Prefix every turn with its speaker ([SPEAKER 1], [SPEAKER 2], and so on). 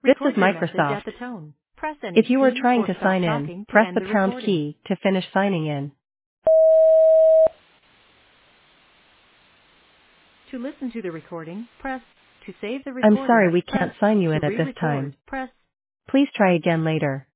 [SPEAKER 1] This is
[SPEAKER 2] Record your message
[SPEAKER 1] Microsoft.
[SPEAKER 2] at the tone. Press any
[SPEAKER 1] If you are
[SPEAKER 2] key
[SPEAKER 1] trying
[SPEAKER 2] or
[SPEAKER 1] to
[SPEAKER 2] stop
[SPEAKER 1] sign in,
[SPEAKER 2] talking to
[SPEAKER 1] press
[SPEAKER 2] end
[SPEAKER 1] the
[SPEAKER 2] the
[SPEAKER 1] pound
[SPEAKER 2] recording.
[SPEAKER 1] key to finish signing in.
[SPEAKER 2] To listen to the recording, press. To save the
[SPEAKER 1] I'm
[SPEAKER 2] recording,
[SPEAKER 1] sorry we
[SPEAKER 2] press.
[SPEAKER 1] can't sign you
[SPEAKER 2] To
[SPEAKER 1] in at this
[SPEAKER 2] re-record,
[SPEAKER 1] time.
[SPEAKER 2] press.
[SPEAKER 1] Please try again later.